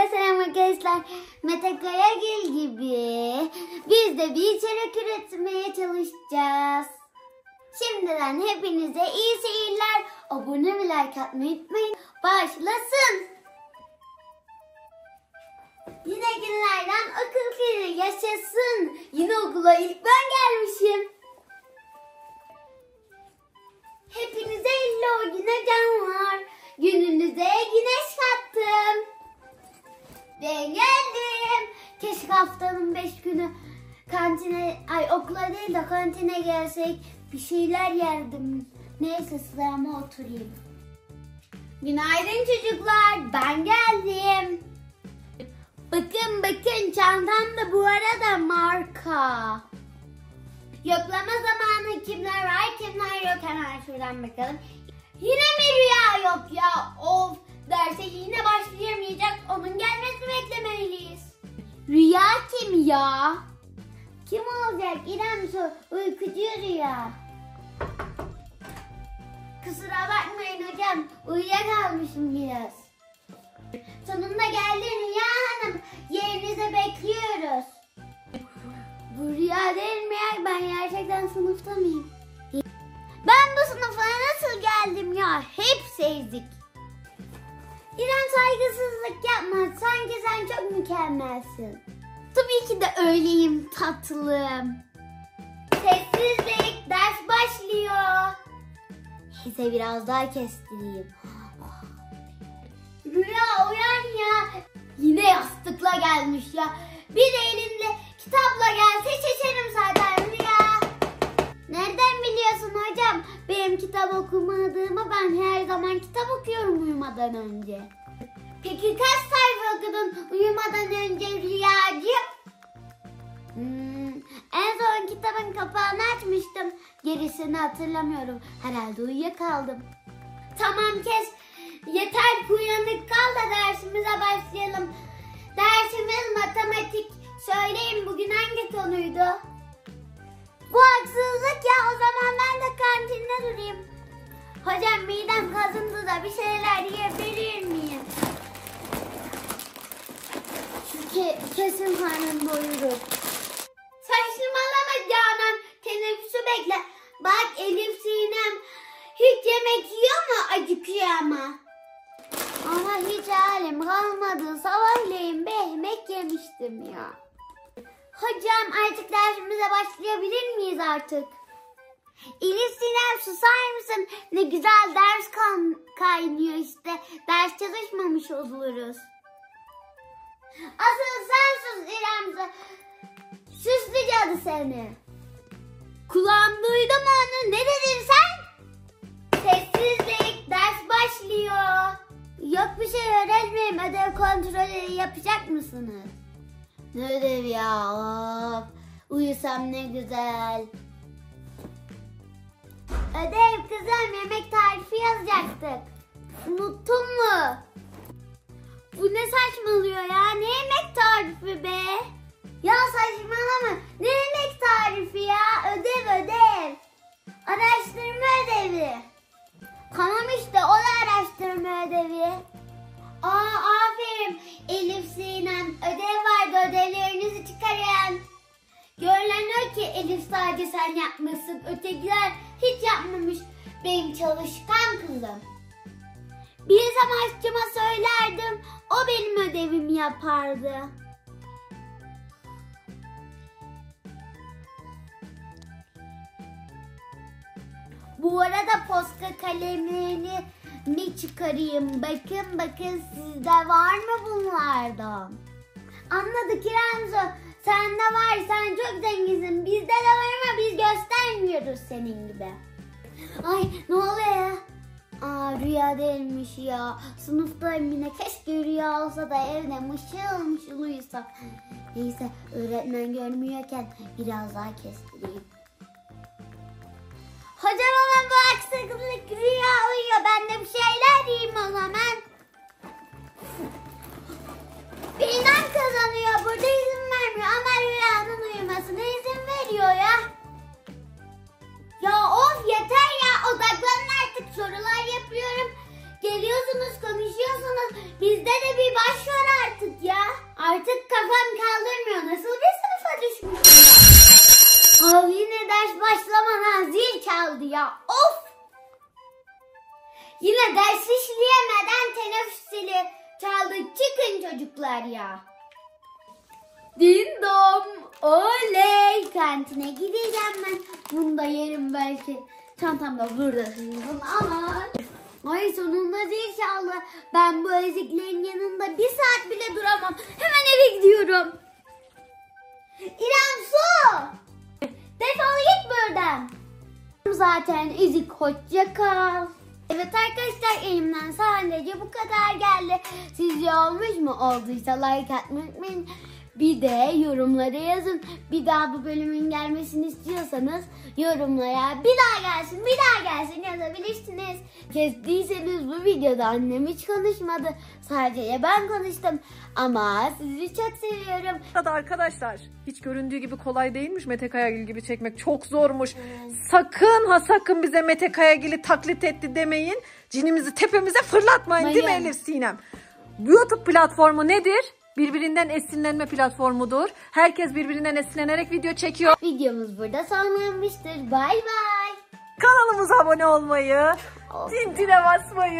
Herkese selam arkadaşlar. Mete Kayagil gibi biz de bir içerik üretmeye çalışacağız. Şimdiden hepinize iyi seyirler. Abone ve like atmayı unutmayın. Başlasın. Yine günlerden akıl fikri yaşasın. Yine okula ilk ben gelmişim. Hepinize o güne canlar. Gününüze güneş kattım. Ve geldim. Keşke haftanın 5 günü okula değil de kantine gelsek bir şeyler yerdim. Neyse sırama oturayım. Günaydın çocuklar, ben geldim. Bakın çantam da bu arada marka. Yoklama zamanı kimler var kimler yok, hemen şuradan bakalım. Yine mi Rüya yok ya? Of, derse yine başlayamayacak, onun gelmesini beklemeliyiz. Rüya kim ya? Kim olacak? İrem Su, uykucu Rüya. Kusura bakmayın hocam, uyuyakalmışım biraz. Sonunda geldin Rüya Hanım, yerinize bekliyoruz. Bu Rüya değil mi ya? Ben gerçekten sınıfta mıyım? Ben bu sınıfa nasıl geldim ya? Hepsi ezik. İrem, saygısızlık yapma. Sanki sen çok mükemmelsin. Tabii ki de öyleyim tatlım. Sessizlik, ders başlıyor. Neyse biraz daha kestireyim. Rüya uyan ya. Yine yastıkla gelmiş ya. Bir de elinde kitapla gelse şaşarım zaten Rüya. Nereden biliyorsun hocam? Benim kitap okumadığımı, ben her zaman kitap okuyorum uyumadan önce. Peki kaç sayfa okudun uyumadan önce Rüyacığım? En son kitabın kapağını açmıştım. Gerisini hatırlamıyorum. Herhalde uyuyakaldım. Tamam kes. Yeter ki uyanık kal da dersimize başlayalım. Dersimiz matematik. Söyleyin bugün hangi konuydu? Bu haksızlık ya, o zaman ben de kantinde durayım. Hocam midem kazındı da bir şeyler yiyebilir miyim? Çünkü kesin karnım doyurur. Saçmalama Canan, teneffüsü bekle. Bak Elif Sinem hiç yemek yiyor mu? Acıkıyor ama. Ama hiç halim kalmadı. Sabahleyin bir yemek yemiştim ya. Hocam artık dersimize başlayabilir miyiz artık? Elif Sinem susar mısın? Ne güzel ders kaynıyor işte. Ders çalışmamış oluruz. Asıl sen sus İrem. Süslü cadı seni. Kulağım duydu mu onu? Ne dedin sen? Sessizlik, ders başlıyor. Yok bir şey öğretmenim. Ödev kontrolü yapacak mısınız? Ne ödev ya? Of. Uyusam ne güzel. Ödev kızım, yemek tarifi yazacaktık. Unuttun mu? Bu ne saçmalıyor ya? Ne yemek tarifi be? Ya saçmalama. Ne yemek tarifi ya? Ödev. Araştırma ödevi. Tamam işte, o da araştırma ödevi. Aferin Elif Sinem. Ödev vardı, ödevlerinizi çıkarın. Görülen o ki Elif sadece sen yapmışsın. Ötekiler hiç yapmamış. Benim çalışkan kızım. Bilsem aşçıma söylerdim. O benim ödevimi yapardı. Bu arada postka kalemini mi çıkarayım? Bakın sizde var mı bunlardan? Anladık İremzo. Sende var, sen çok zenginsin. Bizde de var ama biz göstermiyoruz senin gibi. Ay ne oluyor ya? Rüya değilmiş ya. Sınıftayım yine. Keşke rüya olsa da evde mışıl uyusak. Neyse, öğretmen görmüyorken biraz daha kestireyim. Hocam ama bu aksaklık, Rüya uyuyor. Ben de bir şeyler yiyeyim o zaman. Bilmem kazanıyor. Burada izin vermiyor ama Rüya'nın uyumasına izin veriyor ya. Ya of yeter ya. Odaklanın artık, sorular yapıyorum. Geliyorsunuz konuşuyorsunuz. Bizde de bir baş var artık Artık kafam kaldırmıyor. Nasıl bir sınıfa düşmüşüm ben? Al yine ders başlamadan zil çaldı ya. Of! Yine ders işleyemeden teneffüs zili çaldı. Çıkın çocuklar ya. Din dom. Oley. Kantine gideceğim ben. Bunu da yerim belki. Çantam da burada. Aman. Ay sonunda zil çaldı. Ben bu eziklerin yanında bir saat bile duramam. Hemen eve gidiyorum. İrem su. Defol git buradan. Zaten ezik, hoşça kal. Evet arkadaşlar, elimden sadece bu kadar geldi. Sizce olmuş mu? Olduysa like atmayı unutmayın. Bir de yorumlara yazın. Bir daha bu bölümün gelmesini istiyorsanız yorumlara bir daha gelsin yazabilirsiniz. Kestiyseniz bu videoda annem hiç konuşmadı. Sadece ben konuştum. Ama sizi çok seviyorum. Arkadaşlar hiç göründüğü gibi kolay değilmiş Mete Kayagil gibi çekmek. Çok zormuş. Sakın ha sakın bize Mete Kayagil'i taklit etti demeyin. Cinimizi tepemize fırlatmayın değil mi Elif Sinem? YouTube platformu nedir? Birbirinden esinlenme platformudur. Herkes birbirinden esinlenerek video çekiyor. Videomuz burada sonlanmıştır. Bay bay. Kanalımıza abone olmayı, zintine basmayı.